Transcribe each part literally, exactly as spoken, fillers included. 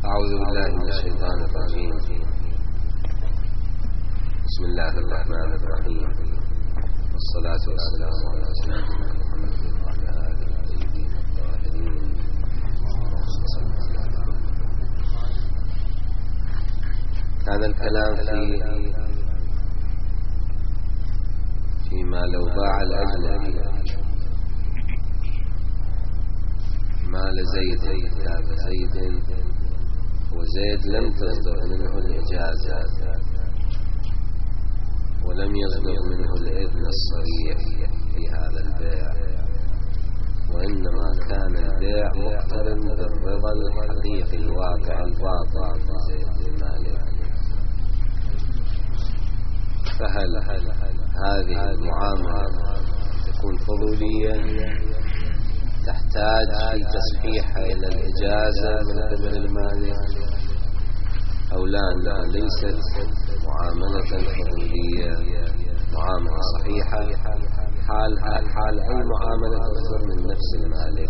أعوذ بالله من الشيطان الرجيم. بسم الله الرحمن الرحيم، والصلاة والسلام على سيدنا محمد وعلى آله الطيبين الطاهرين. كان الكلام في فيما لو باع الأجنبي مال زيد كتاب زيد وزيد لم تصدر منه الإجازة ولم يصدر منه الإذن الصريح في هذا البيع، وإنما كان البيع مقترن بالرضا الحقيقي الواقع الباطن لزيد بن مالك. فهل هذه المعاملة تكون فضولية تحتاج في تصحيحها إلى الإجازة من قبل المالك أو لا؟ أنها ليست معاملة فضولية، معاملة صحيحة حالها حال أي معاملة تصدر من نفس المالك.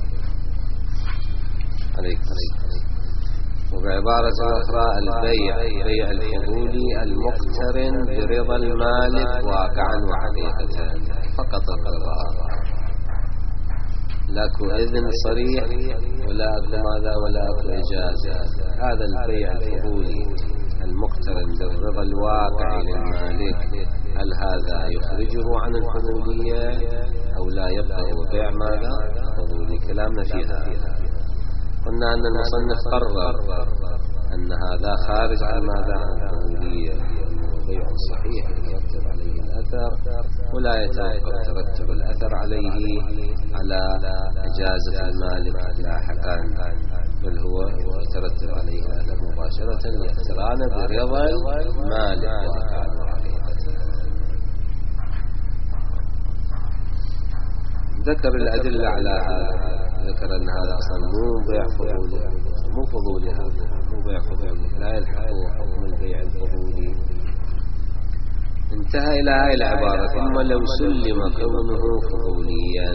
عليك وبعبارة أخرى البيع بيع الفضولي المقترن برضا المالك واقعا وحقيقة، فقط الرضا، لاكو إذن صريح ولا أكو ماذا ولا أكو إجازة. هذا البيع الفضولي المقترن بالرضا الواقعي للمالك، هل هذا يخرجه عن الفضولية أو لا يبقى بيع ماذا فضولي؟ كلامنا فيها. قلنا أن المصنف قرر أن هذا خارج عن ماذا عن الفضولية، بيع صحيح يترتب عليه الأثر ولا يتوقف ترتب الأثر عليه على إجازة المالك لاحقا، بل هو يترتب عليه الأثر مباشرة لاقتران برضا المالك واقعا وحقيقة. ذكر الأدلة على هذا، ذكر أن هذا أصلا مو بيع فضولي، مو فضولي، هذا مو بيع فضولي، لا يلحقه حكم البيع الفضولي. انتهى إلى هاي العبارة: ثم لو سلم كونه فضوليا،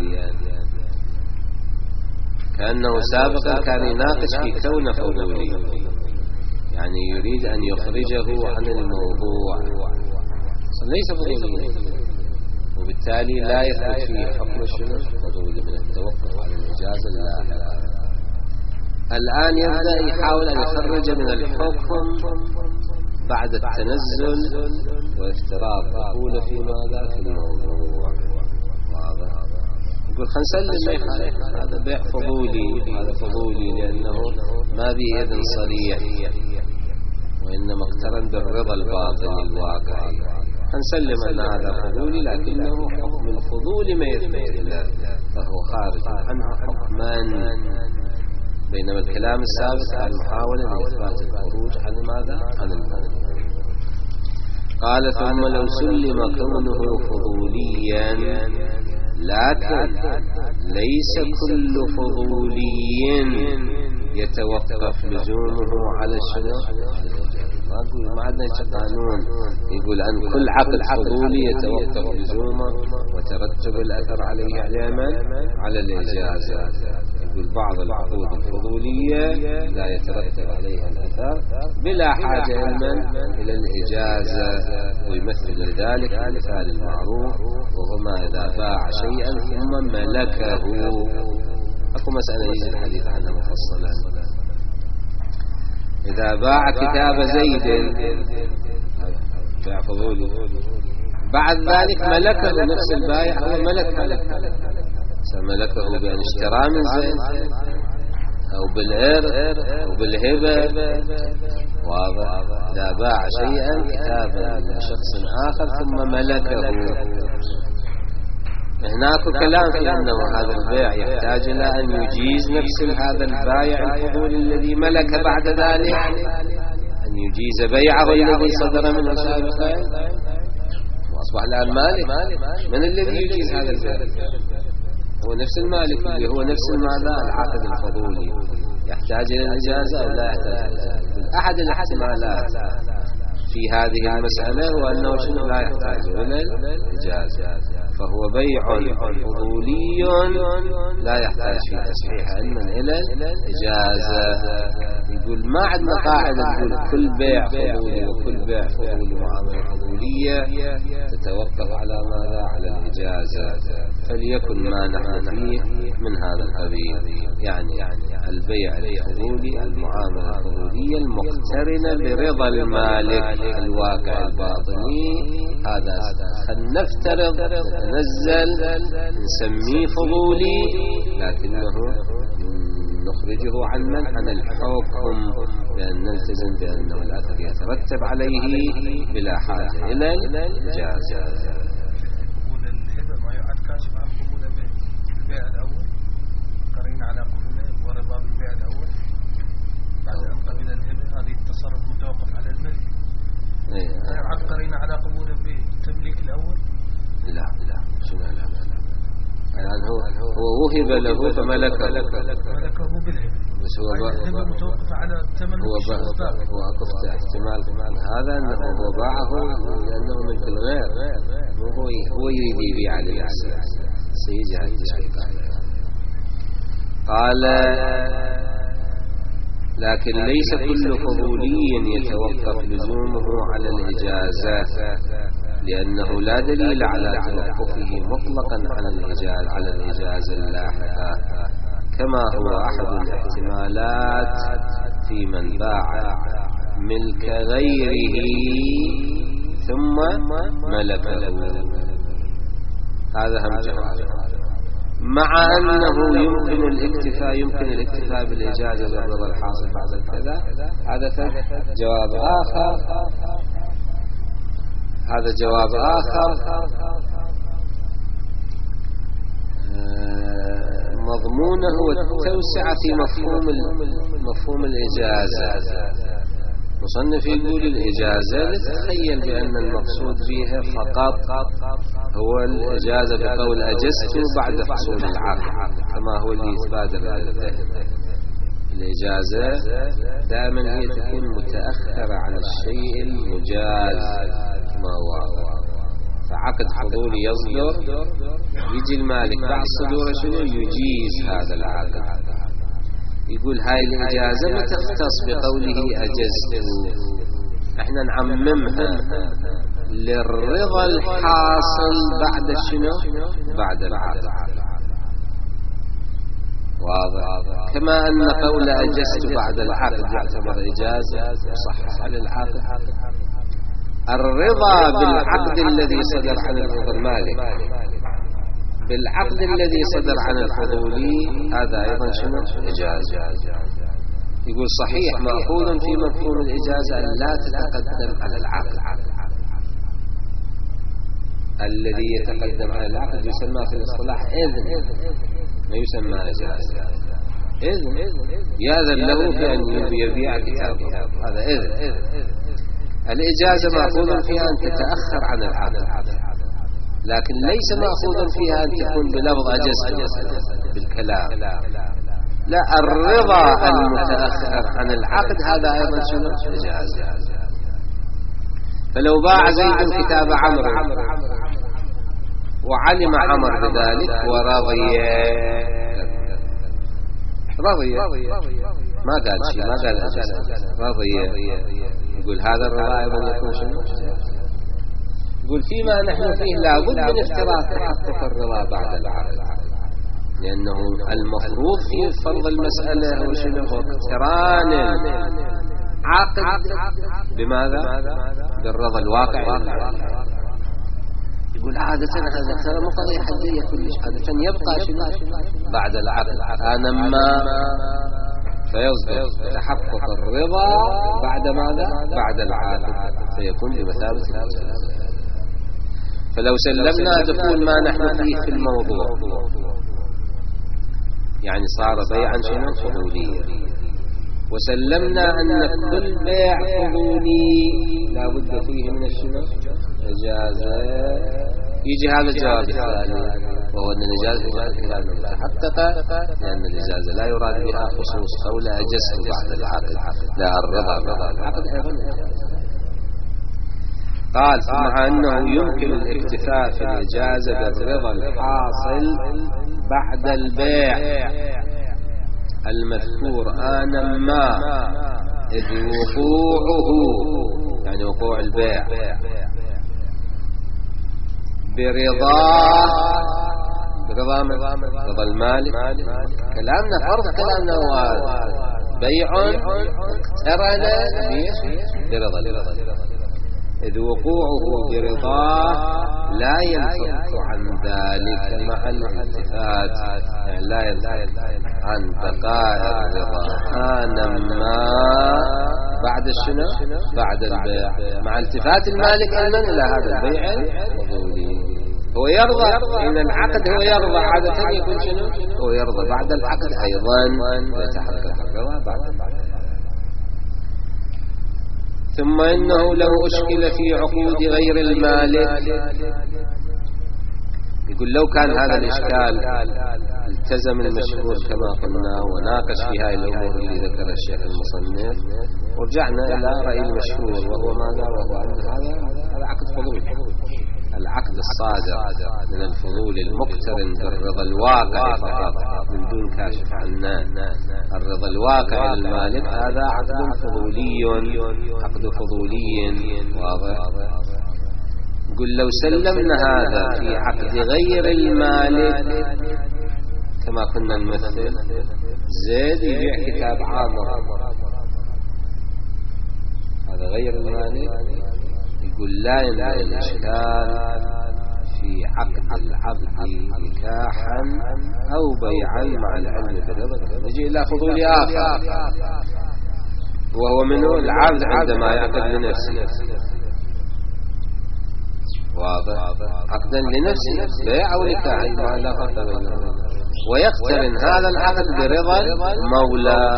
كأنه سابقا كان يناقش في كونه فضولي، يعني يريد أن يخرجه عن الموضوع، ليس فضوليا، وبالتالي لا يثبت فيه حكم الفضولي من التوقف عن الإجازة اللاحقة. الآن يبدأ يحاول أن يخرج من الحكم بعد التنزل وافتراض دخول في ماذا في الموضوع. واضح؟ يقول خلينا نسلم ما يخالف، هذا بيع فضولي، هذا فضولي لأنه ما به إذن صريح وإنما اقترن بالرضا الباطن الواقعي. هنسلم أن هذا فضولي، لكنه حكم الفضول ما يثبت له، فهو خارج عنه حكما. بينما الكلام السابق عن محاولة لإثبات الخروج عن ماذا؟ عن الموضوع. قال: ثم لو سلم كونه فضوليا، لكن ليس كل فضولي يتوقف لزومه على الشنو؟ ما أقول ما عندنا قانون يقول أن كل عقد فضولي يتوقف لزومه وترتب الأثر عليه علما على الإجازة. يقول بعض العقود الفضولية لا يترتب عليها الأثر بلا حاجة علما إلى الإجازة، ويمثل لذلك المثال المعروف، وهما إذا باع شيئا ثم ملكه. أكو مسألة يجي الحديث عنها مفصلا. إذا باع كتاب زيد بيع فضولي، بعد ذلك ملكه نفس البائع، هو ملك ملكه بأن اشترى من زيد أو بالإرث أو بالهبة. واضح؟ إذا باع شيئا كتابا لشخص آخر ثم ملكه، هناك كلام في أنه هذا البيع يحتاج إلى أن يجيز نفس هذا البائع الفضولي الذي ملك بعد ذلك، أن يجيز بيعه الذي صدر منه سابقا وأصبح الآن مالك. من الذي يجيز هذا البيع؟ هو نفس المالك اللي هو نفس ماذا؟ العقد الفضولي. يحتاج إلى الإجازة أو لا يحتاج إلى الإجازة؟ أحد الاحتمالات في هذه المسألة هو أنه شنو؟ لا يحتاج إلى الإجازة، فهو بيع فضولي لا يحتاج في تصحيح علما إلى الإجازة. يقول ما عندنا قاعدة تقول كل بيع فضولي وكل بيع فضولي معاملة فضولية تتوقف على ماذا؟ على الإجازة. فليكن ما نحن فيه من هذا القبيل، يعني البيع الفضولي المعاملة الفضولية المقترنة برضا المالك الواقع الباطني. هذا نفترض نتنزل نسميه فضولي، لكنه نخرجه عن من؟ عن الحكم، لأن نلتزم بأنه الأثر يترتب عليه بلا حاجة إلى الإجازة. قبول الهبة ما يعد كاشف عن قبول البيع الأول، قرين على قبوله ورضا بالبيع الأول بعد أن قبل الهبة. هذه التصرف متوقف على الملك. لا يعد قرين على قبوله بالتمليك الأول. لا لا شنو لا لا يعني هو هو وهب له فملكه ملكه بالهبة، بس هو الهبة متوقفة على الثمن. هو هو أقفت احتمال هذا أنه هو باعه لأنه ملك الغير، مو هو هو يريد يبيع عليه سيجي هذا التشكيك. قال لكن ليس كل فضولي يتوقف لزومه على الإجازة، لأنه لا دليل على توقفه مطلقا على الإجازة على الإجازة اللاحقة، كما هو أحد الاحتمالات في من باع ملك غيره ثم ملكه. هذا هم جواب، مع أنه يمكن الاكتفاء يمكن الاكتفاء بالإجازة بالرضا الحاصل بعد كذا. هذا جواب آخر هذا جواب آخر مضمونه والتوسعة في مفهوم مفهوم الإجازة. مصنف يقول الإجازة لتتخيل بأن المقصود بها فقط هو الإجازة بقول أجزت بعد حصول العقد، كما هو اللي يتبادر إلى الذهن. الإجازة دائما هي تكون متأخرة عن الشيء المجاز ما هو. فعقد فضولي يصدر، يجي المالك بعد صدوره شنو يجيز هذا العقد، يقول هاي الإجازة ما تختص بقوله أجزت، احنا نعممها للرضا الحاصل بعد شنو؟ بعد العقد. واضح؟ كما أن قول أجزت بعد العقد يعتبر إجازة وصحح على العقد. الرضا بالعقد الذي صدر عن المالك بالعقد الذي صدر عن الفضولي هذا أيضا شنو؟ إجازة. يقول صحيح مأخوذ في مفهوم الإجازة أن لا تتقدم على العقد. الذي يتقدم على العقد يسمى في الاصطلاح إذن، ما يسمى إجازة. إذن يأذن له بأن يبيع كتابه، هذا إذن. الإجازة مأخوذ فيها أن تتأخر عن العقد، لكن ليس مأخوذ فيها أن تكون بلفظ أجزت بالكلام. لا، الرضا المتأخر عن العقد هذا أيضا شنو؟ إجازة. فلو باع زيد كتاب عمرو وعلم عمر بذلك ورضي رضي ما قال شيء، ما قال أجزت، رضي، يقول هذا الرضا أيضا يكون شنو؟ يقول فيما نحن فيه لابد من افتراض تحقق الرضا بعد العقد، لأنه المفروض في فرض المسألة هو شنو؟ هو اقتران العقد بماذا؟ بالرضا الواقعي. يقول عادة هذا ترى مو قضية حدية كلش، عادة يبقى شنو؟ بعد العقد أنا ما فيصدر تحقق الرضا بعد ماذا؟ بعد العقد، فيكون بمثابة الإجازة. فلو سلمنا دخول ما نحن فيه في الموضوع يعني صار بيعا شنو؟ فضوليا، وسلمنا أن كل بيع فضولي لا بد فيه من الشنو؟ إجازة. يجي هذا الجواب الثاني وهو أن الإجازة متحققة، لأن الإجازة لا يراد بها خصوص قول أجزت بعد العقد، لا الرضا بعد العقد أيضا. قال مع أنه يمكن الاكتفاء في الإجازة بالرضا الحاصل بعد البيع المذكور آنا ما إذ وقوعه يعني وقوع البيع برضاه برضا من رضا المالك. كلامنا فرض كلامنا هو بيع اقترن برضا. إذ وقوعه برضاه لا ينفك عن ذلك مع الالتفات، يعني لا ينفك عن بقاء الرضا حانما بعد الشنو بعد البيع مع التفات المالك أيضا إلى هذا البيع الفضولي. هو يرضى إن العقد هو يرضى عادة يكون شنو هو يرضى بعد العقد أيضا يتحقق الرضا بعد العقد. ثم إنه لو أشكل في عقود غير المالك، يقول لو كان هذا الإشكال التزم المشهور كما قلنا وناقش في هذه الأمور اللي ذكر الشيخ المصنف، ورجعنا إلى رأي المشهور وهو ماذا؟ وهو أن هذا هذا عقد فضول، العقد الصادر من الفضول المقترن بالرضا الواقع فقط من دون كاشف عنه. الرضا الواقع للمالك هذا عقد فضولي، عقد فضولي واضح. قل لو سلمنا هذا في عقد غير المالك كما كنا نمثل، زيد يبيع كتاب عامر، هذا غير المالك، يقول لا ينبغي الإشكال في عقد العبد نكاحا أو بيعا مع العلم بالرضا. نجي إلى فضول آخر وهو منه العبد عندما يعقد لنفسه، واضح، عقدا لنفسه بيع أو نكاح ما لا فرق بينهما، ويقترن هذا العقد برضا المولى،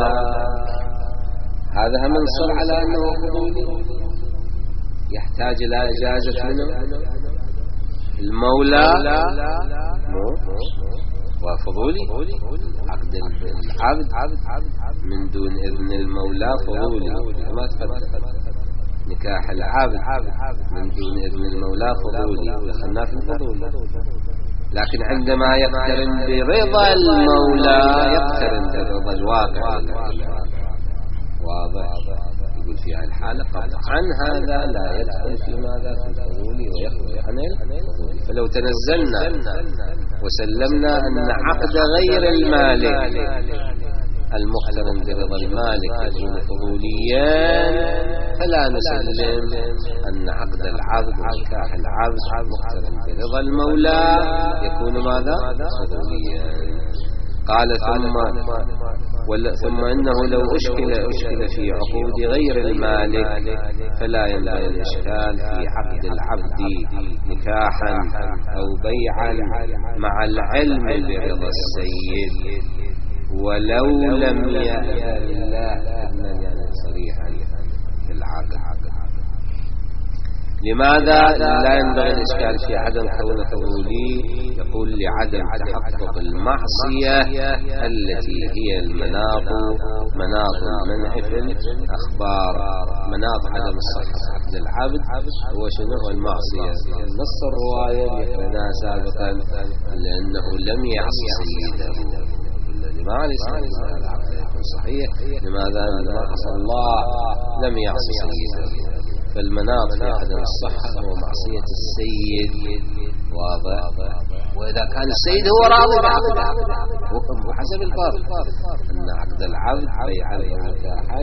هذا من صر على أنه فضولي يحتاج إلى إجازة منه المولى وفضولي. عقد العبد من دون إذن المولى فضولي كما تقدم، نكاح العبد من دون إذن المولى فضولي، دخلنا في الفضول. لكن عندما يقترن برضا المولى يقترن برضا الواقع، واضح. يقول في هذه الحالة قطعا هذا لا يدخل في ماذا في الفضول ويخرج عن الفضول. فلو تنزلنا وسلمنا أن عقد غير المالك المقترن برضا المالك يكون فضوليا، فلا نسلم أن عقد العبد ونكاح العبد مقترن برضا المولى يكون ماذا فضوليا. قال ثم ثم إنه لو أشكل أشكل في عقود غير المالك فلا ينبغي الإشكال في عقد العبد نكاحا أو بيعا مع العلم برضا السيد ولو لم يأذن الله إذنا يعني صريحا في العقد. لماذا لا ينبغي الإشكال في عدم كونه فضولي؟ يقول لعدم تحقق المعصية التي هي المناط مناط المنع في الأخبار. مناط عدم الصحة عقد العبد هو شنو؟ المعصية. نص الرواية اللي قرأناها سابقا لأنه لم يعصي سيده، لماذا هذا العقد يكون صحيح؟ لماذا؟ لما عصى الله لم يعصي سيده. فالمناط في عدم الصحة هو معصية السيد، واضح. وإذا كان السيد هو راضي بعقده وحسب الفرق أن عقد العبد بيعا ونكاحا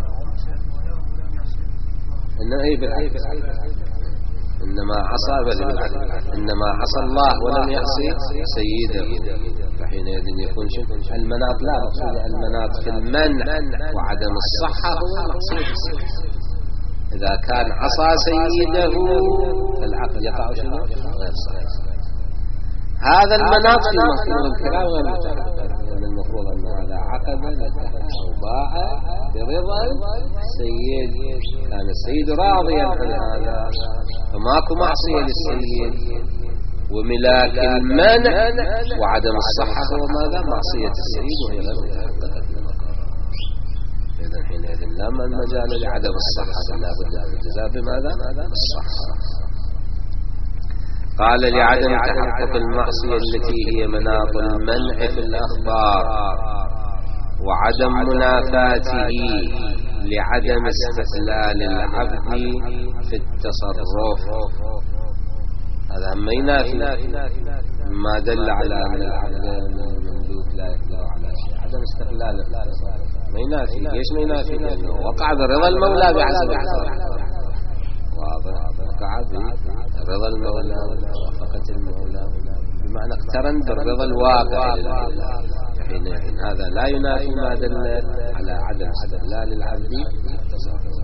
إنما أي بالعكس، إنما عصى بالعكس، إنما عصى الله ولم يعصي سيده، فحينئذ يكون شيء المناط لا مقصود المناط في المنع وعدم الصحة هو معصية السيد. إذا كان عصى سيده فالعقد يقع شنو؟ غير صحيح. هذا المناط في مفهوم الكلام غير متحقق، لأن المفروض أن هذا عقد أو باع برضا السيد، كان السيد راضيا عن هذا فماكو معصية للسيد. وملاك المنع وعدم الصحة هو ماذا؟ معصية السيد وهي غير متحققة. إذن حينئذ لا مجال لعدم الصحة، لا بد أن الجزاء بماذا؟ الصحة. قال لعدم تحقق المعصية التي هي مناط المنع في الأخبار وعدم منافاته لعدم استقلال العبد في التصرف. هذا هم ينافي ما دل على أن العبد المملوك لا يقدر على شيء. عدم استقلال ما ينافي. ليش ما ينافي؟ لأنه وقع برضا المولى بعزم التصرف. واضح. وقع برضا المولى وموافقة المولى، بمعنى اقترن بالرضا الواقع للمولى. حينئذ هذا لا ينافي ما دل على عدم استقلال العبد في التصرف.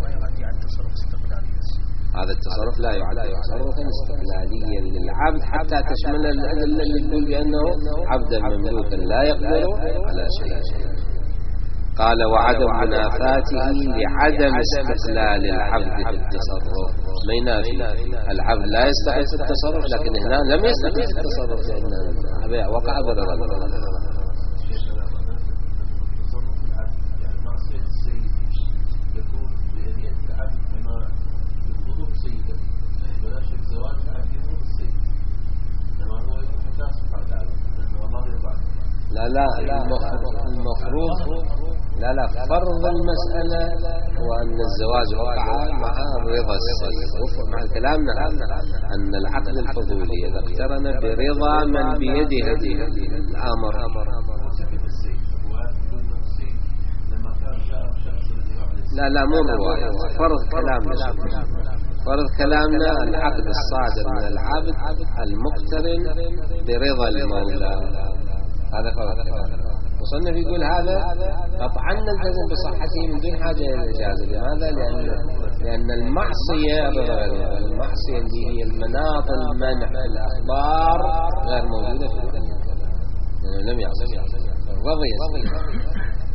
هذا التصرف لا يعد تصرفا استقلاليا للعبد حتى تشمل الأدلة اللي تقول بأنه عبدا مملوكا لا يقدر على شيء. قال وعدم منافاته لعدم استقلال العبد في التصرف. ما ينافي العبد لا يستحق في التصرف، لكن هنا لم يستحق في التصرف لأنه وقع بالرضا. لا لا المفروض لا لا فرض المسألة هو أن الزواج وقع مع رضا السيد. مع كلامنا أن العقد الفضولي إذا اقترن برضا من بيده الأمر. لا لا مو رواية، فرض كلامنا. فرض كلامنا العقد الصادر من العبد المقترن برضا المولى. هذا فرض كلامنا. وصلنا يقول هذا قطعا الجزم بصحته من دون حاجة إلى الإجازة. لماذا؟ لأن لأن المعصية المعصية اللي هي المناط المنع في الأخبار غير موجودة في الدنيا، لأنه لم يعصي. الرضا يسمى.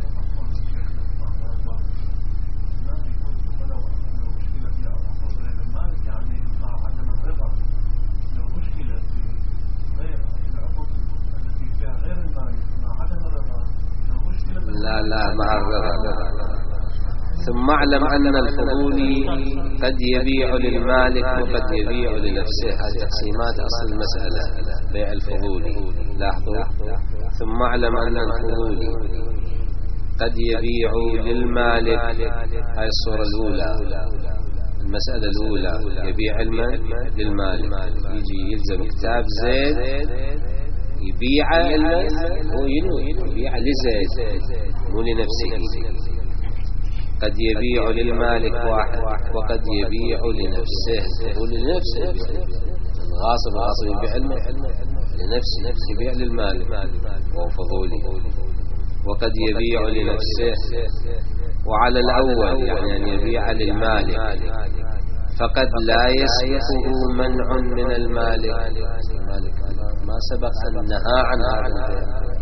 لا لا مع الرضا. ثم اعلم أن الفضولي قد يبيع للمالك وقد يبيع لنفسه. هذه تقسيمات أصل المسألة بيع الفضولي. لاحظوا. ثم اعلم أن الفضولي قد يبيع للمالك. هاي الصورة الأولى، المسألة الأولى يبيع المال للمالك. يجي يلزم كتاب زيد يبيع هو ينوي يبيع لزيد مو لنفسه. قد يبيع للمالك واحد وقد يبيع لنفسه. هو لنفسه الغاصب الغاصب يبيع لنفسه، يبيع للمالك وهو فضولي. وقد يبيع لنفسه. وعلى الأول يعني أن يبيع للمالك فقد لا يسبقه منع من المالك. ما سبق أن نهى عن هذا،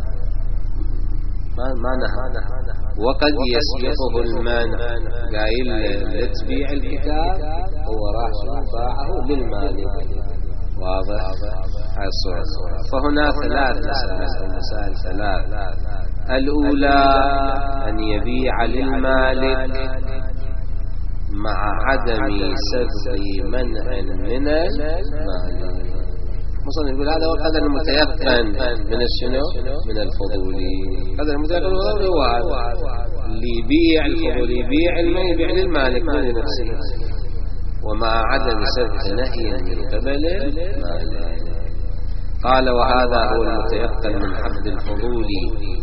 ما ما نهى. وقد يسبقه المانع، قايل لتبيع الكتاب هو راح باعه للمالك. واضح هاي الصورة. فهنا ثلاث مسائل، مسائل ثلاث. الأولى أن يبيع للمالك مع عدم سبق منع من المالك. مصنف يقول هذا هو قدر المتيقن من الشنو؟ من الفضولي. قدر المتيقن هو هذا اللي يبيع الفضولي يبيع المال يبيع للمالك مو لنفسه، ومع عدم سبق نهي من قبل المالك. قال وهذا هو المتيقن من حد الفضولي.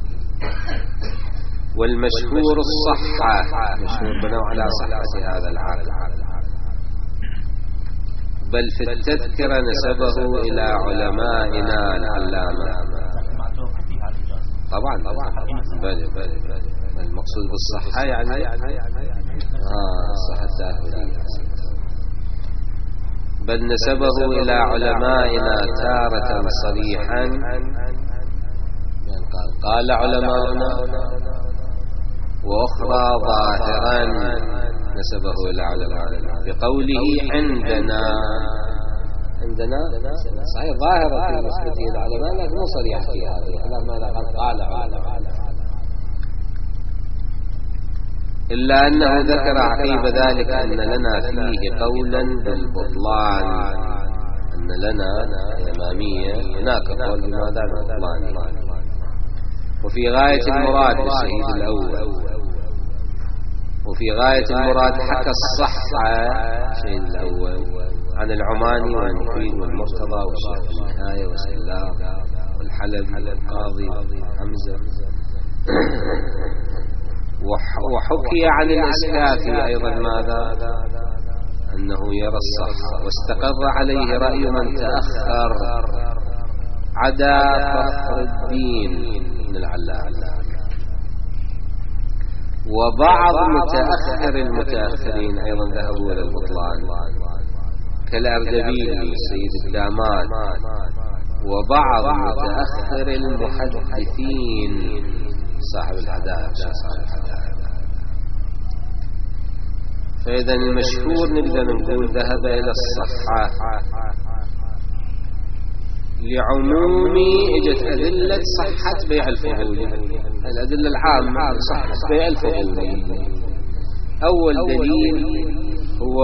والمشهور الصحة، مشهور بنوع على صحة هذا العقد. بل في التذكرة نسبه إلى علمائنا العلامة. طبعا طبعا بل بل المقصود بالصحة يعني آه الصحة التأهلية. بل نسبه إلى علمائنا تارة صريحا، يعني قال, قال علماؤنا، وأخرى ظاهرا نسبه إلى علمائنا بقوله عندنا. عندنا صحيح ظاهرة في نسبته إلى علمائنا لكن مو صريح في هذا الكلام. ماذا قال؟ قال علماؤنا. إلا أنه ذكر عقيب ذلك أن لنا فيه قولا بالبطلان، أن لنا إمامية هناك قول بماذا بالبطلان. وفي غاية المراد بالشهيد الأول، وفي في غاية المراد حكى الصحة الشيء الأول عن العماني والمحيل والمرتضى والشيخ في النهاية وسلام والحلبي والقاضي حمزة. وحكي عن الإسكافي أيضا ماذا؟ أنه يرى الصحة، واستقر عليه رأي من تأخر عدا فخر الدين بن العلاء وبعض متأخر المتأخرين أيضا ذهبوا إلى البطلان كالأردبيلي سيد الدامان، وبعض متأخر المحدثين صاحب الحدائق صاحب الحدائق. فإذا المشهور نقدر نقول ذهب إلى الصحة لعموم اجت أدلة صحة بيع الفضول، الأدلة العامة صحة بيع الفضول. أول دليل هو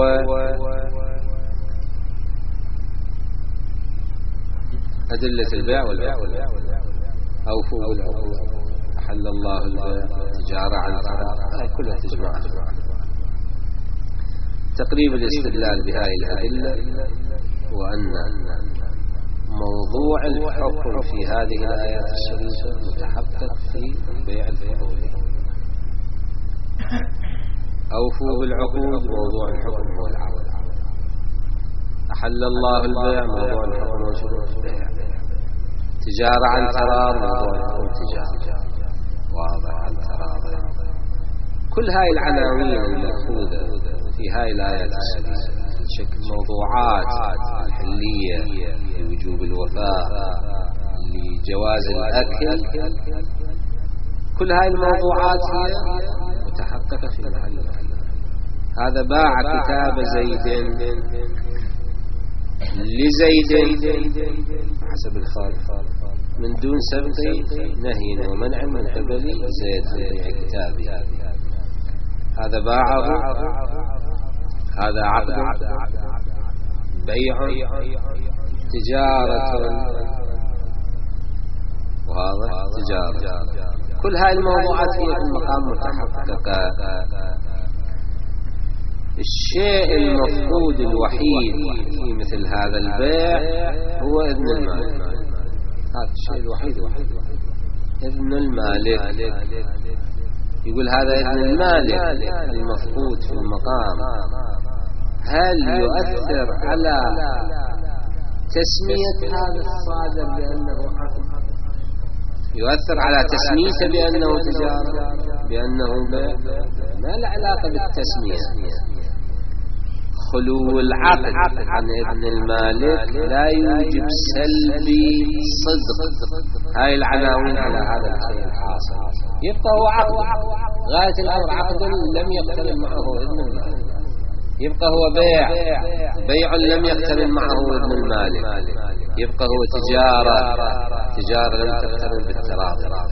أدلة البيع والبيع أوفوا بالعقود، أحل الله البيع تجارة عن تراض، كلها تجمع. تقريب الاستدلال بهذه الأدلة هو أن موضوع الحكم في هذه الآيات الشريفة متحقق في بيع الفضول. أوفوا بالعقود موضوع الحكم هو العقد، أحل الله البيع موضوع الحكم هو شروط البيع، تجارة عن تراض موضوع الحكم تجارة واضح عن تراض. كل هاي العناوين المأخوذة في هاي الآيات الشريفة شكل موضوعات الحلية لوجوب الوفاء لجواز الأكل، كل هاي الموضوعات هي متحققة في محل. هذا باع كتاب زيد لزيد حسب الخالق من دون سبق نهي ومنع من قبل زيد عن بيع كتابه، هذا باعه، هذا عقد بيع تجارة وهذا تجارة. كل هاي الموضوعات هي في المقام متحققة. الشيء المفقود الوحيد في مثل هذا البيع هو إذن المالك، هذا الشيء الوحيد إذن المالك. يقول هذا إذن المالك المفقود في المقام، هل يؤثر على تسمية هذا الصادر بأنه عقد؟ يؤثر على تسميته بأنه تجارة بأنه بيع؟ ما له علاقة بالتسمية. خلو العقد عن إذن المالك لا يوجب سلبي صدق هاي العناوين على هذا الشيء الحاصل، يبقى هو عقد غاية الأمر، عقد لم يقترن معه إذن المالك، يبقى هو بيع بيع لم يقترن معه إذن المالك، يبقى هو تجارة تجارة لم تقترن بالتراضي.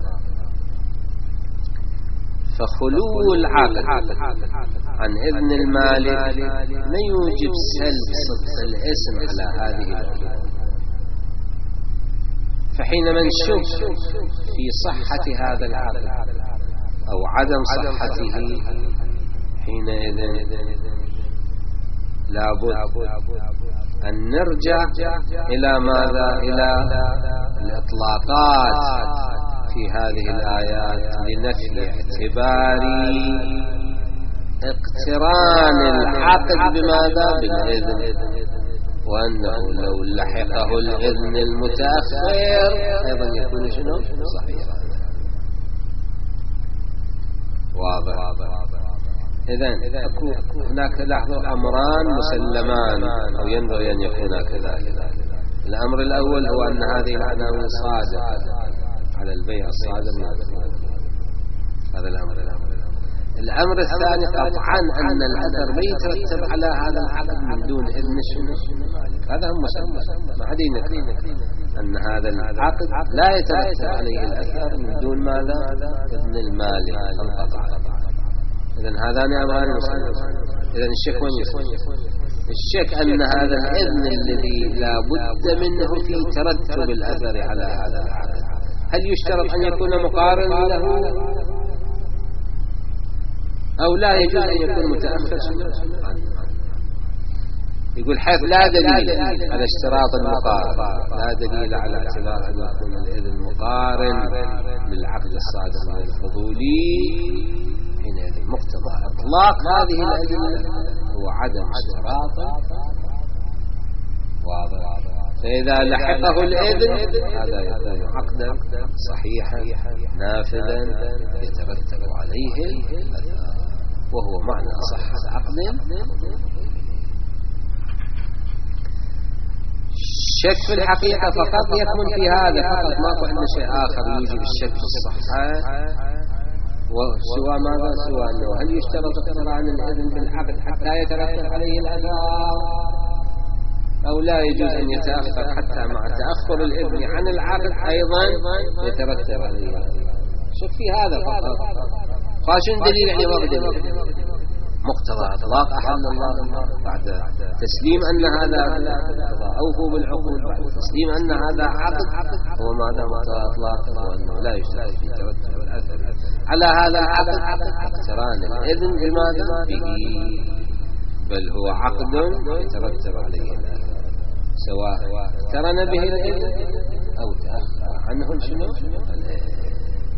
فخلو العقد عن إذن المالك لا يوجب سلب صدق الاسم على هذه الأمور. فحينما نشوف في صحة هذا العقد أو عدم صحته حينئذ لابد أن نرجع إلى ماذا؟ إلى الإطلاقات في هذه الآيات لنفي اعتبار اقتران العقد بماذا؟ بالإذن، وأنه لو لحقه الإذن المتأخر أيضا يكون شنو؟ صحيح واضح. إذن هناك لاحظوا أمران مسلمان أو ينبغي أن يكون كذلك. الأمر الأول هو أن هذه العناوين صادقة على البيع الصادر من هذا الأمر. الأمر الثاني قطعا أن الأثر ما يترتب على هذا العقد من دون إذن شنو؟ هذا هم مسلم، ما حد ينكر أن هذا العقد لا يترتب عليه الأثر من دون ماذا؟ إذن المالك انقطع. إذن هذان أمران مسلمين. إذن الشك وين يصير؟ الشك أن هذا الإذن الذي لا بد منه في ترتب الأثر على هذا العقد، هل يشترط أن يكون مقارن له أو لا يجوز أن يكون متأخر عنه. يقول حيث لا دليل على اشتراط المقارنة، لا دليل على اعتبار أن يكون الإذن مقارن للعقد الصادر من الفضولي، حينئذ مقتضى إطلاق هذه الأدلة هو عدم اشتراط واضح. فإذا لحقه الإذن هذا يكون عقدا صحيحا نافذا يترتب عليه الأثار، وهو معنى صحة عقد. الشك في الحقيقة فقط يكمن في هذا فقط، ماكو عندنا شيء آخر يوجب الشك في الصحة. وسوى ماذا؟ سوى أنه هل يشترط اقتران الإذن بالعقد حتى يترتب عليه الأثار، أو لا يجوز أن يتأخر حتى مع تأخر الإذن عن العقد أيضا يترتب عليه الأثار. شك في هذا فقط. فاشن دليل يعني ما بدليل؟ مقتضى إطلاق أحل الله بعد تسليم أن هذا مقتضى أوفوا بالعقود، بعد تسليم أن هذا عقد هو ماذا مقتضى إطلاق، وأنه لا يشترط في ترتب الأثر على هذا العقد اقتران الإذن بماذا به، بل هو عقد يترتب عليه الأثر سواء اقترن به الإذن أو تأخر عنه شنو الإذن.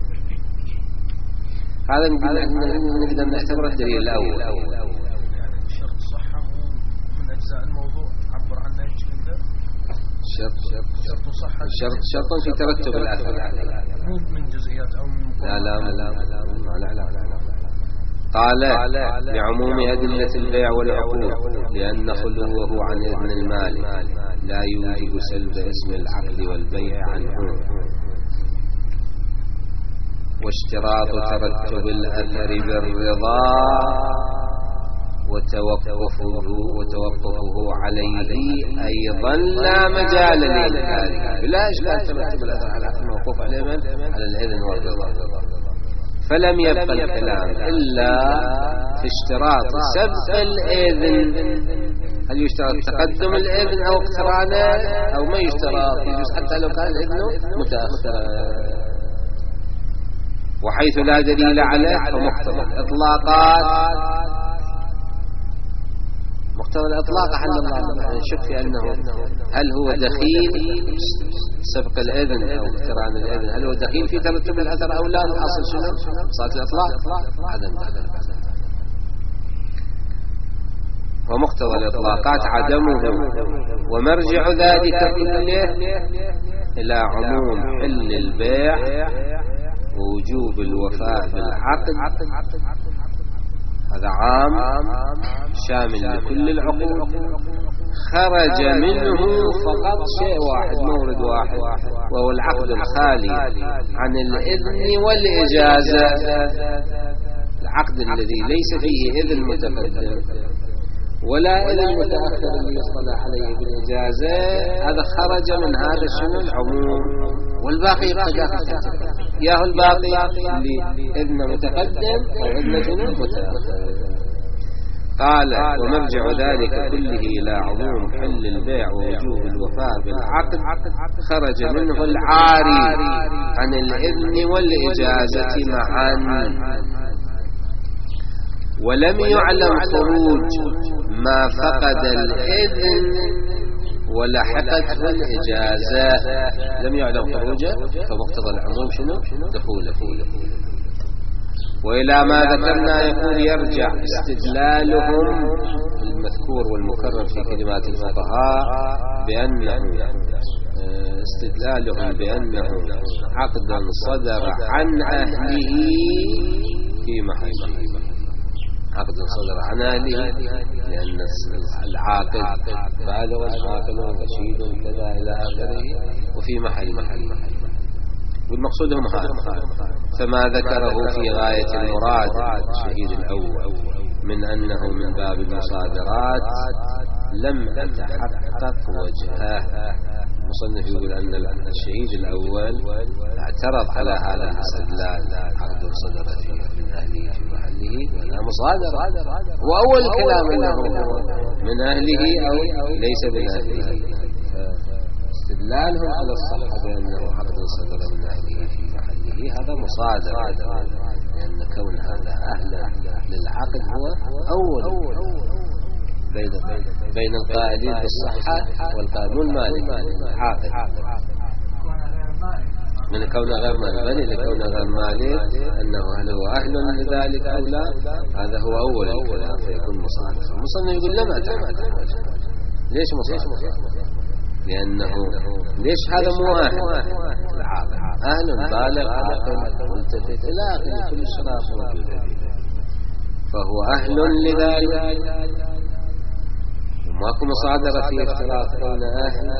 هذا نقدر نعتبر الدليل الأول. يعني شرط الصحة من أجزاء الموضوع عبر عنه كذا. شرط شرط صحة شرط شرط في ترتب الأثر، مو من جزئيات أو من لا لا لا لا لا لا. قال لعموم أدلة البيع والعقود لأن خلوه عن إذن المالك لا يوجب سلب اسم العقد والبيع عنه، واشتراط ترتب الأثر بالرضا وتوقفه, وتوقفه عليه أيضا لا مجال لإنكاره، بلا إشكال ترتب الأثر على الموقوف عليه على الإذن والرضا. فلم يبقى الكلام إلا في اشتراط سبق الإذن، هل يشترط تقدم الإذن أو اقترانه أو ما يشترط، يجوز حتى لو كان الإذن متأخر. وحيث لا دليل عليه فمقتضى الإطلاقات، مقتضى الإطلاق حل الله. يعني نشك في أنه هل هو دخيل سبق الإذن أو اقتران الإذن، هل هو دخيل في ترتب الأثر أو لا؟ الأصل شنو؟ صارت الإطلاق عدم دخل. ومقتضى الإطلاقات عدمه، ومرجع ذلك كله إلى عموم حل البيع ووجوب الوفاء بالعقد. هذا عام شامل لكل العقود، خرج منه فقط شيء واحد، مورد واحد، وهو العقد الخالي عن الإذن والإجازة. العقد الذي ليس فيه إذن متقدم ولا إذن متأخر اللي يصطلح عليه بالإجازة، هذا خرج من هذا الشنو العموم، والباقي يبقى داخل ياهو الباقي اللي إذن متقدم أو إذن شنو متأخر. قال ومرجع ذلك كله إلى عموم حل البيع ووجوب الوفاء بالعقد، خرج منه العاري عن الإذن والإجازة معا، ولم يعلم خروج ما فقد الإذن ولحقته الإجازة، لم يعلم خروجه فمقتضى العموم شنو دخوله فيه. وإلى ما ذكرنا يقول يرجع استدلالهم المذكور والمكرر في كلمات الفقهاء بأنه استدلالهم بأنه عقدا صدر عن أهله في محله، عقد صدر عن أهله لأن العاقد بالغ عاقل رشيد كذا إلى آخره وفي محل محل محل والمقصود هم هذا. فما ذكره في غاية المراد الشهيد الأول من أنه من باب المصادرات لم أتحقق وجهه. المصنف يقول أن الشهيد الأول اعترض على هذا الاستدلال، عقد صدر من أهله في محله ولا مصادرة، وأول كلام أنه من أهله أو ليس من أهله، استدلالهم على الصحة بأنه عقد صدر من أهله في محله هذا مصادرة، لأن كون هذا أهلا للعقد العقد هو أول بين بين القائلين بالصحة والقائلون مالك عاقد من كونه غير مالك، بل لكونه غير مالك أنه هل هو أهل لذلك أو لا، هذا هو أول الكلام فيكون مصادر. المصنف يقول لم أتحقق. ليش مصادر؟ لأنه ليش هذا مو أهل العاقل، أهل بالغ عاقل ملتفت إلى آخر كل الشرائط موجودة فيه، فهو أهل لذلك وماكو مصادرة في افتراض كون أهل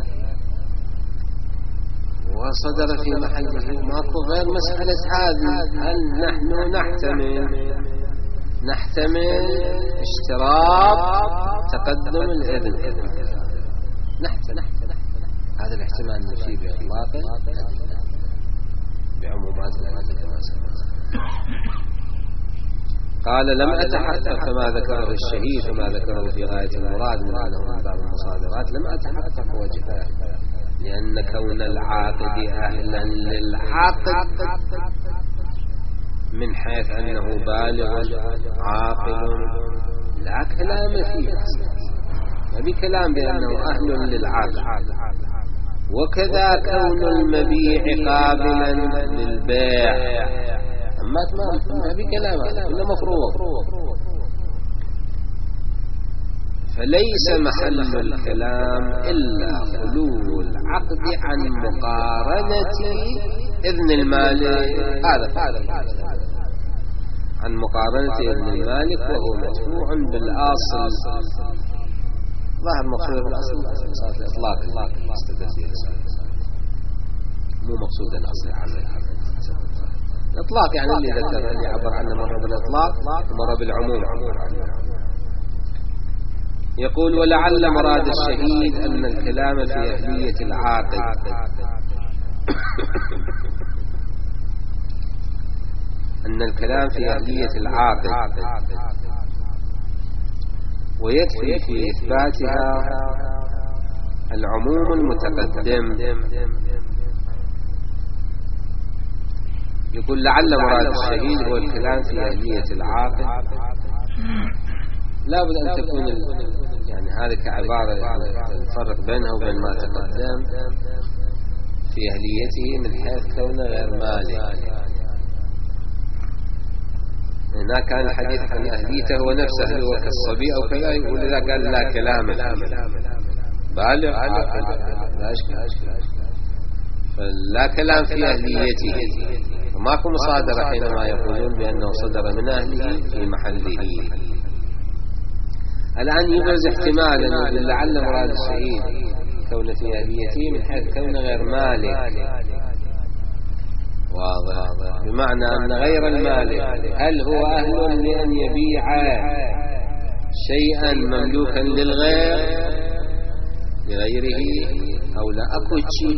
وصدر في محله، ماكو غير مسألة هذه. هل نحن نحتمل نحتمل اشتراط تقدم الإذن، نحتمل هذا الاحتمال نفي بإطلاقه بعمومات الأدلة كما سبق. قال لم أتحقق فما ذكره الشهيد وما ذكره في غاية المراد من أنه من باب المصادرات، لم أتحقق وجهه، لأن كون العاقد أهلا للعقد من حيث أنه بالغ عاقل لا كلام فيه، ما في كلام بأنه أهل للعقد. وكذا كون المبيع قابلا للبيع، أما ما في كلام إلا مفروض. فليس محل الكلام إلا خلو العقد عن مقارنة إذن المالك، هذا عن مقارنة إذن المالك وهو مدفوع بالأصل. ظاهر مقصود الأصل صارت إطلاق مو مقصود الأصل الإطلاق، يعني اللي ذكر اللي عبر عنه مرة بالإطلاق ومرة بالعموم. يقول ولعل مراد الشهيد أن الكلام في أهلية العاقد أن الكلام في أهلية العاقد ويكفي في إثباتها العموم المتقدم. يقول لعل مراد الشهيد هو الكلام في أهلية العاقد، لا بد أن تكون يعني هذه كعبارة الفرق بينها وبين ما تقدم في أهليته من حيث كونه غير مالك. هنا كان الحديث عن أهليته ونفسه هو كالصبي أو كذا، يقول إذا قال لا كلام بالغ عاقل لا أشكال، فلا كلام في أهليته، فماكو مصادرة حينما يقولون بأنه صدر من أهله في محله. الآن يبرز احتمالا يقول لعل مراد الشهيد كون في أهليته من حيث كون غير مالك، واضح، بمعنى أن غير المالك هل هو أهل لأن يبيع شيئا مملوكا للغير لغيره أو لا؟ أكو شيء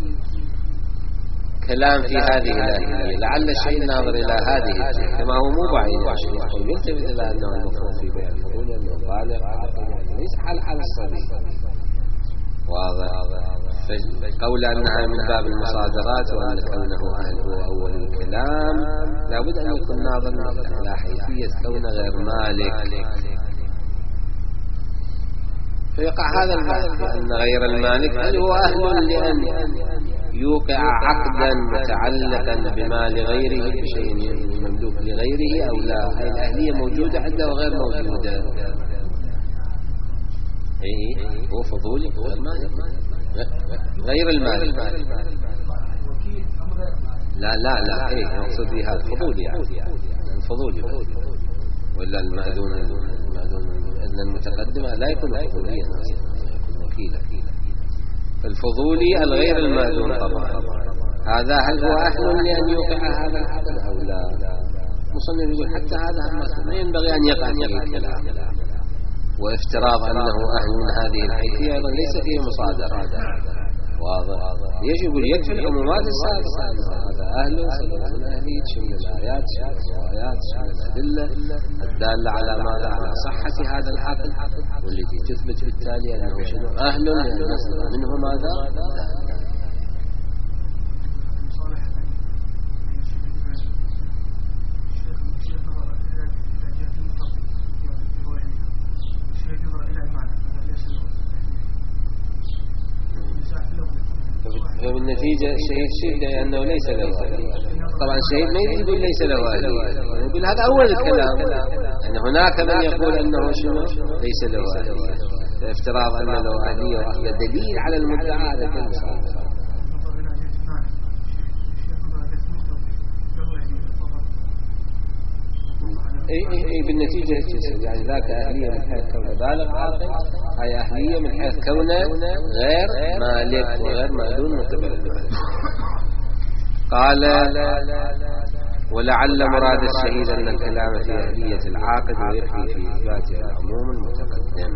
كلام في هذه الأهلية، لعل الشيء ناظر إلى هذه الجهة كما هو مو بعيد عشان يقول يلتفت إلى أنه المفروض في بيع الفضول أنه بالغ عاقل، ليس حال حال الصبي، واضح. قول أنها من باب المصادرات وأن كونه أهله أول الكلام لابد أن يكون ناظر إلى حيثية كونه غير مالك، فيقع هذا البحث بأن غير المالك هل هو أهل لأن يوقع عقدا متعلقا بمال غيره بشيء مملوك لغيره أو لا؟ هذه الأهلية موجودة عنده وغير موجودة. إيه هو فضولي هو المالك غير المالك، لا لا لا إيه يقصد بها الفضولي، يعني الفضولي ولا المأذون المأذون إذن المتقدمة لا يكون فضوليا، يكون وكيلا. فالفضولي الغير المأذون طبعا هذا هل هو أهل لأن يوقع هذا العقد أو لا؟ مصنف يقول حتى هذا ما ينبغي أن يقع فيه الكلام، وافتراض أنه أهل من هذه الحيثية أيضا ليس فيه مصادرة، واضح. ليش يقول يكفي العمومات السابقة هذا أهل صدر من أهلي تشمل الآيات تشمل الروايات تشمل الأدلة الدالة على ماذا؟ على صحة هذا العقد والتي تثبت بالتالي أنه شنو أهل لأن يصدر منه ماذا؟ فالنتيجة الشهيد شهد لأنه ليس له أهلية. طبعا الشهيد ما يقول ليس له أهلية، يقول هذا أول الكلام، يعني هناك من يقول أنه شنو ليس له أهلية، افتراض أن له أهلية وهي دليل على المدعى هذا كله صحيح. اي اي اي بالنتيجة يعني ذاك أهلية من حيث كونه بالغ عاقل، هاي أهلية من حيث كونه غير مالك وغير مأذون متبلد. قال ولعل مراد الشهيد أن الكلام في أهلية العاقد ويكفي في إثبات العموم المتقدم.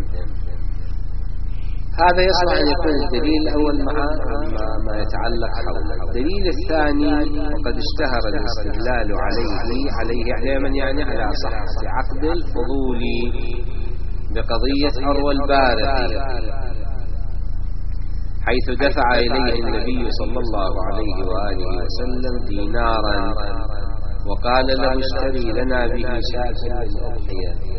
هذا يصلح أن يكون الدليل الأول مع ما يتعلق حوله. الدليل الثاني وقد اشتهر الاستدلال عليه عليه علما يعني على صحة عقد الفضولي بقضية أروى البارقي، حيث دفع إليه النبي صلى الله عليه وآله وسلم دينارا وقال له اشتري لنا به شاة للأضحية،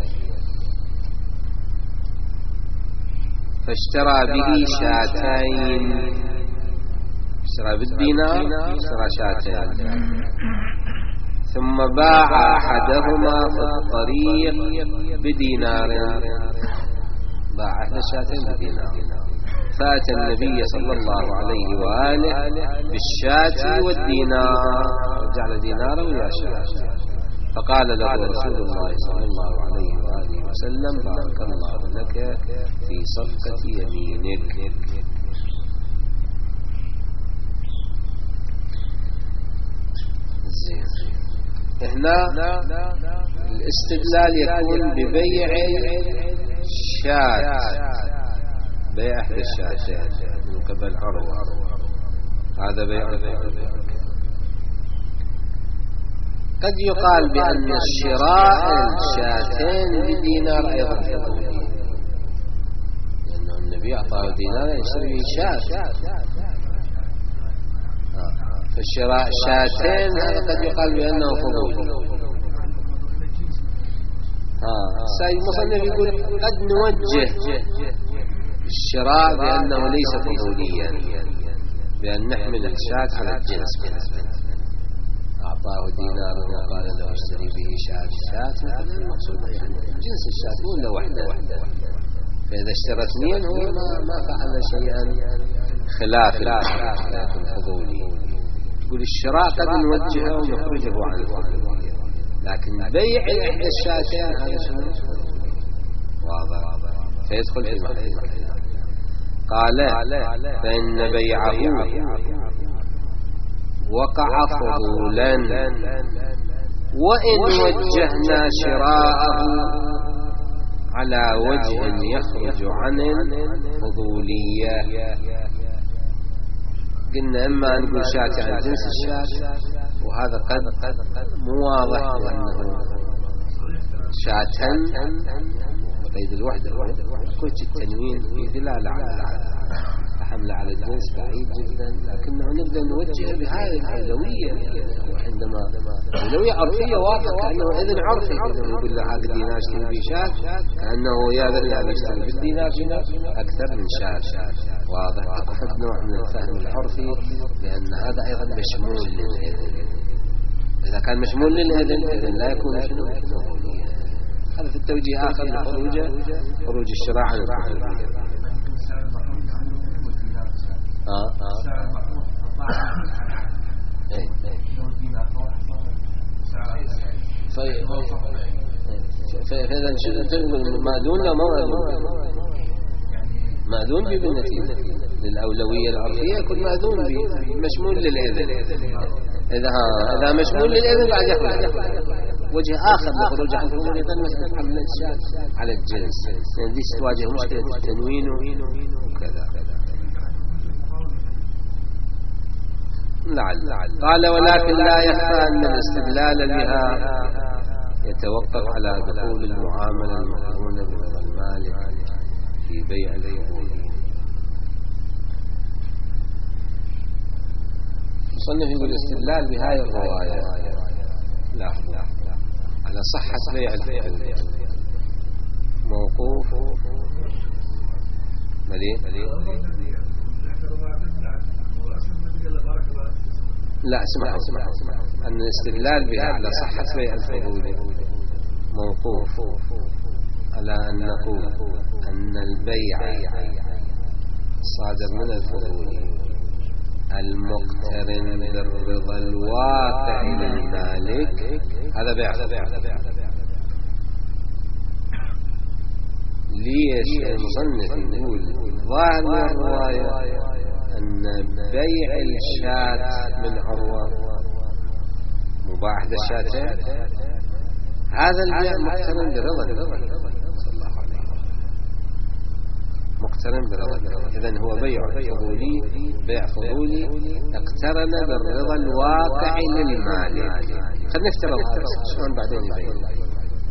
فاشترى به شاتين، اشترى بالدينار اشترى شاتين، ثم باع أحدهما في الطريق بدينار، باع أحد الشاتين بدينار، فأتى النبي صلى الله عليه وآله بالشاة والدينار، رجع ديناره ويا شاة، فقال له رسول الله صلى الله عليه وآله وسلم بارك الله لك في صفقة يمينك. هنا الاستدلال يكون ببيع الشاة، بيع أحد الشاتين من قبل عروة، هذا بيع الفضل. قد يقال بأن الشراء الشاتين بدينار أيضا فضولي، لأنه النبي أعطاه دينار يشتري به شاة، فالشراء شاتين هذا قد يقال بأنه فضولي. السيد المصنف يقول قد نوجه الشراء بأنه ليس فضوليا، بأن نحمل الشاة على الجنس، أعطاه دينار وقال له اشتري به شاة شاة، مثلا المقصود يعني جنس الشاة ولا وحدة وحدة، فإذا اشترى اثنين هو ما ما فعل شيئا خلاف الفضولي. يقول الشراء قد نوجهه ونخرجه عن الفضولية، لكن بيع إحدى الشاتين هذا شنو واضح فيدخل في المحل. قال فإن بيعه وقع فضولا، وإن وجهنا شراءه على وجه يخرج عن الفضولية، قلنا إما أن نقول شاة عن جنس الشاة، وهذا قد مو واضح لأنه شاة قيد الوحدة، كوش التنوين في دلالة على حملة على الجنس بعيد جدا، لكنه نبدأ نوجه بهذه الأولوية، وعندما أولوية عرفية واضحة كأنه إذن عرفي، كأنه يقول له هذا الدينار اشتري به شاة، كأنه ياذن أن يشتري بالدينار أكثر من شاة، واضح. أخذ نوع من الفهم العرفي لأن هذا أيضا مشمول للإذن، إذا كان مشمول للإذن إذن لا يكون شنو فضولية. هذا في التوجيه آخر لخروج خروج الشراء عن الفضولية. آه آه فإذا مأذون لا مأذون، مأذون به بالنتيجة للأولوية العرفية يكون مأذون به مشمول للإذن، إذا إذا مشمول للإذن بعد يخرج وجه آخر لخروج عن الفضول أيضا مسألة حمل الشاة على الجنس، لأن ذي تواجه مشكلة التنوين وكذا. لعل قال ولكن لا يخفى أن الاستدلال بها يتوقف على دخول المعاملة المقرونة برضا المالك في بيع الفضول. مصنف يقول الاستدلال بهاي الرواية لاحظوا على صحة بيع الفضول موقوف مليء لا اسمعوا اسمعوا أن الاستدلال بها على صحة بيع الفضول موقوف على أن نقول أن البيع صادر من الفضول المقترن بالرضا الواقع للمالك هذا بيع. ليش المصنف يقول ظاهر الرواية أن بيع الشاة من عروة مباح للشاتين هذا البيع مقترن برضا مقترن برضا. إذن هو بيع فضولي بيع فضولي اقترن بالرضا الواقع للمالك. خلينا نفترض هذا شلون بعدين يبين.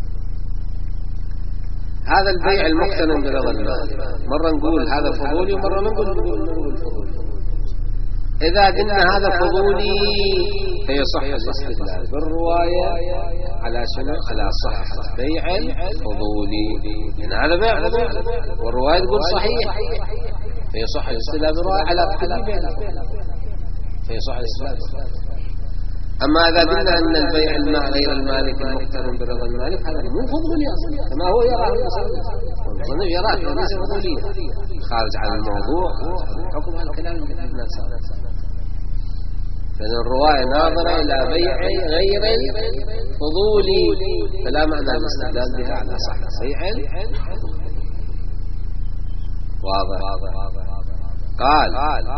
هذا البيع المقترن برضا المالك مرة نقول هذا فضولي ومرة نقول نقول فضولي. إذا قلنا هذا فضولي فيصح الاستدلال بالرواية على شنو؟ على صحة بيع الفضولي، لأن هذا بيع فضولي والرواية تقول صحيح فيصح الاستدلال بالرواية على كل بيع فيصح الاستدلال. أما إذا قلنا أن البيع المال غير المالك المقترن برضا المالك هذا مو فضولي أصلا كما هو يراه المصنف يراه ليس فضوليا خارج عن الموضوع حكم الكلام الذي صار. فإن الرواية ناظرة إلى بيع غير الفضولي فلا معنى الاستدلال بها على صحة بيع واضح. قال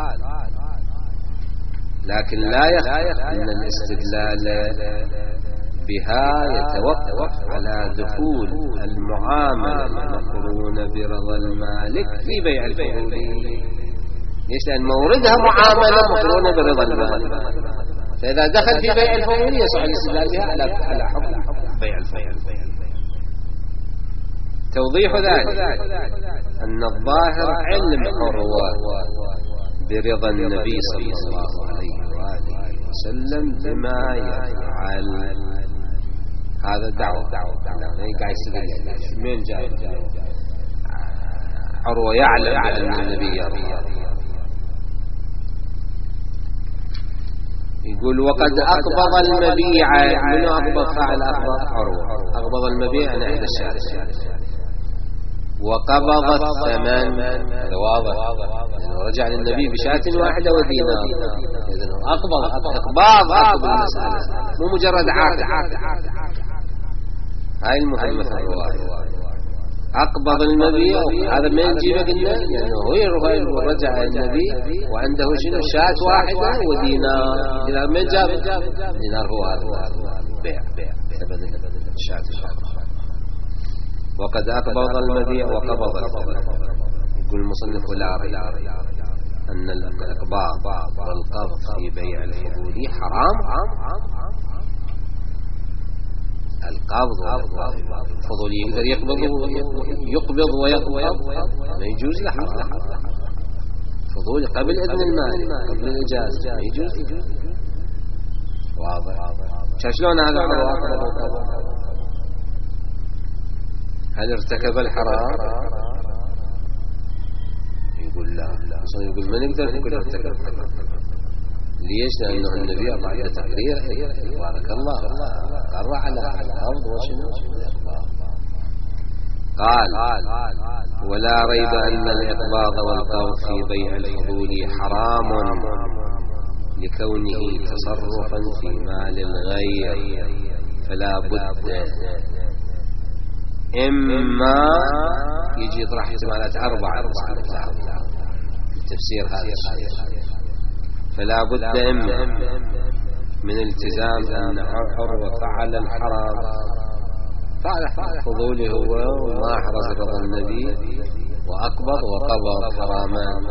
لكن لا يخفى أن الاستدلال بها يتوقف على دخول المعاملة المقرونة برضا المالك في بيع الفضولي. ليش؟ لأن موردها معاملة مقرونة برضا المالك، فإذا دخل في بيع الفضولي يصح الاستدلال بها على على حكم بيع الفضولي. توضيح ذلك أن الظاهر علم عروة برضا النبي صلى الله عليه وآله وسلم بما يفعل. هذا دعوة قاعد يستدل من جاي عروة يعلم أن النبي يرضى. يقول وقد أقبض المبيع. من أقبض فعل أقبض عروة أقبض المبيع عن إحدى الشارع وقبض الثمن. هذا واضح يعني رجع للنبي بشاة واحدة ودينار. إذن أقبض إقباض أقبض المسألة مو مجرد عاقد. هاي المهمة في الرواية أقبض المبيع. هذا ما نجيبه قلنا يعني هو رجع النبي وعنده شنو شاة واحدة ودينار. دينار من جاب دينار هو هذا بيع ثمن الشاة الأخرى. وقد أقبض المبيع وقبض الثمن. يقول المصنف لا ريب أن الإقباض والقبض في بيع الفضولي حرام. القبض الفضولي يقدر يقبض يقبض ويقبض ما يجوز له حرام. فضولي قبل إذن المال قبل الإجازة ما يجوز. واضح. شلون هذا الحرام؟ هل ارتكب الحرام؟ يقول لا. يقول ما نقدر نقول ارتكب الحرام. ليش؟ لأنه النبي بعد تقرير بارك الله قرر على الأرض وشنو. قال ولا ريب أن الإقباض والقبض في بيع الفضول حرام لكونه تصرفا في مال الغير، فلا بد إما يجي يطرح احتمالات أربعة تفسير هذا الشيء. فلا بد إما من التزام أن عروة فعل الحرام فعل فضوله هو وما أحرز رضا النبي وأقبض وقبض حرامان.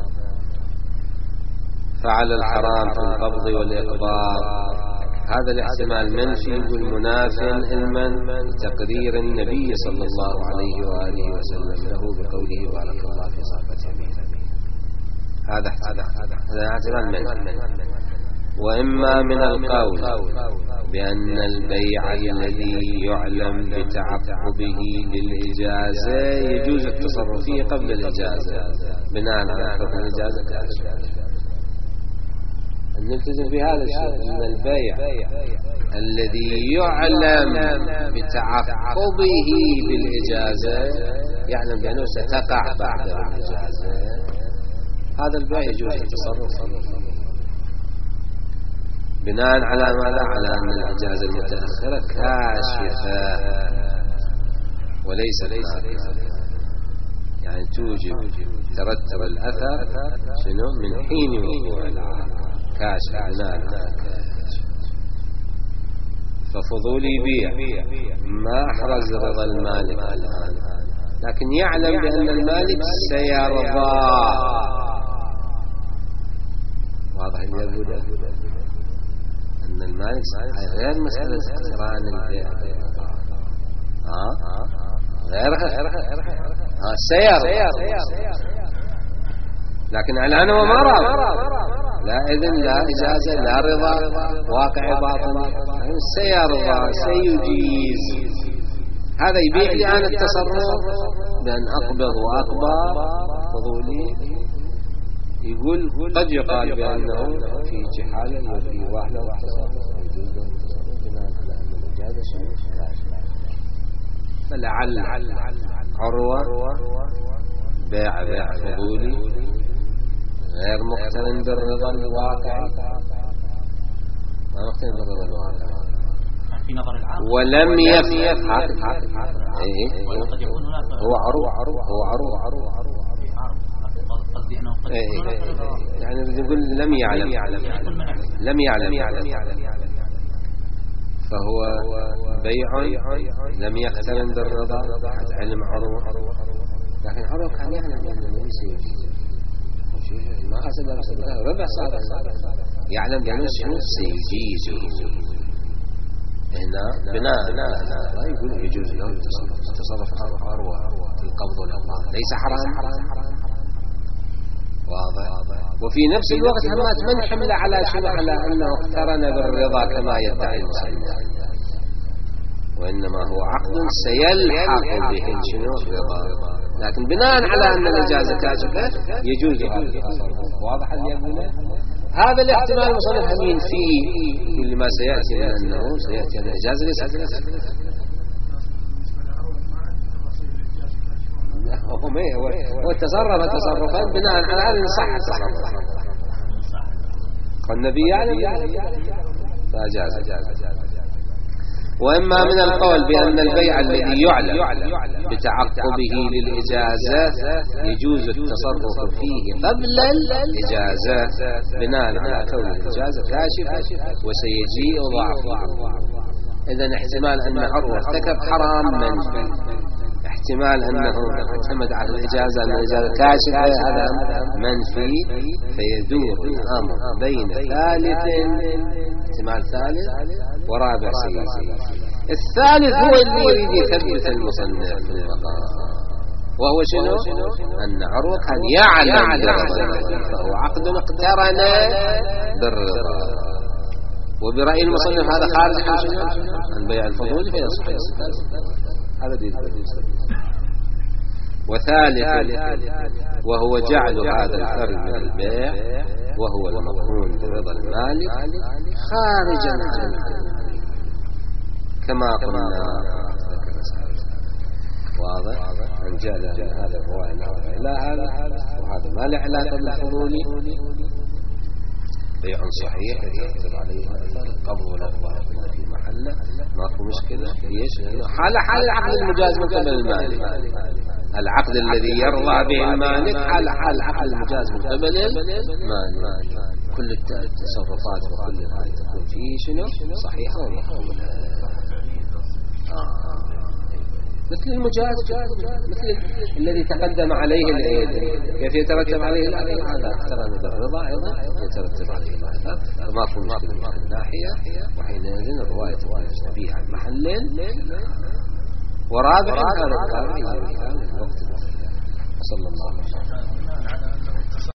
فعل الحرام في القبض والإقباض. هذا الاحتمال منفي والمناف علما تقرير النبي صلى الله عليه وآله وسلم له بقوله بارك الله في صحبة يمينه. هذا احتمال منفي. وإما من القول بأن البيع الذي يعلم بتعقبه للإجازة يجوز التصرف فيه قبل الإجازة بناء على حكم الإجازة. نلتزم في هذا الشيء، أن البيع الذي يعلم بتعقبه بالإجازة، يعلم بأنه ستقع بعد الإجازة، هذا البيع يجوز التصرف فيه بناء على ماذا؟ على أن الإجازة المتأخرة كاشفة وليس نافذة، يعني توجب ترتب الأثر شنو؟ من حين وقوع العقد، كاشفة بناء على كاشف. ففضولي بيع ما أحرز رضا المالك الآن، لكن يعلم بأن المالك سيرضى. واضح يا أن المالك غير مسألة اقتران البيع، ها غيرها ها سيارة، لكن الآن هو ما رأى، لا إذن لا إجازة لا رضا، واقع باطن، سيرضى سيجيز. هذا يبيع لي عن التصرف بأن أقبض وأقبض فضولي. يقول قد يقال بأنه في جحالة وفي واحدة والتصرف يجوز له التصرف بناء على أن الإجازة شيء كاشف. فلعل عروة بيع بيع فضولي غير مقترن بالرضا الواقع، ما مقترن بالرضا الواقع في نظر العام، ولم يفعل هو عروة هو عروة قصدي أنه قد يعني نقول لم يعلم لم يعلم فهو بيع لم يقترن بالرضا حتى علم عروة، لكن عروة كان يعلم أنه ليس يجيز، ما حسب ربع صار يعلم بأنه سيجيز. هنا بناء لا يقول يجوز له التصرف عروة في القبض والإقباض، ليس حرام. واضح. وفي نفس الوقت همات من حمل على شنو؟ على أنه اقترن بالرضا كما يدعي المصنف، وإنما هو عقد سيلحق به شنو؟ الرضا، لكن بناء على أن الإجازة كاشفة يجوز هذا التصرف. واضح اللي يقوله؟ هذا الاحتمال المصنف همين فيه كل ما سيأتي، لأنه سيأتي الإجازة ليست كاشفة. هو تصرف تصرفا بناء على هذا صح التصرف، والنبي يعلم فأجاز. وإما من القول بأن البيع الذي يعلم بتعقبه للإجازة يجوز التصرف فيه قبل الإجازة بناء على كون الإجازة كاشفة وسيجيء ضعفه. إذن احتمال أن عروة ارتكب حرام منفي، احتمال أنه اعتمد على الإجازة أن الإجازة كاشفة هذا منفي، فيدور الأمر بين ثالث احتمال ثالث ورابع سياسي. الثالث هو اللي يريد يثبت المصنف في المقام، وهو شنو؟ أن عروة كان يعلم بالرضا، فهو عقد اقترن بالرضا. وبرأي المصنف هذا خارج عن شنو؟ عن بيع الفضول فيصح هذا دين. وثالث وهو جعل هذا الفرد من البيع وهو المقرون برضا المالك خارجا عن العقد كما قلنا. واضح؟ من جعل هذا الرواية لا هذا وهذا ما له علاقة بالفضول، بيع صحيح يترتب عليه القبض والإقباض في محله، ماكو مشكلة. ليش؟ حال حال العقد المجاز من قبل المالك، العقد الذي يرضى به المالك حال حال العقد المجاز من قبل المالك، كل التصرفات وكل هذه تكون فيه شنو؟ صحيحة ومقبولة. آه. مثل المجاز، مثل الذي تقدم عليه العيد كيف يترتب عليه الأثر، هذا اقترن بالرضا أيضا يترتب عليه الأثر، فما في مشكلة من هذه الناحية. وحينئذ الرواية تبيع عن محل. ورابعا هذا الكلام وقت صلى الله عليه وسلم.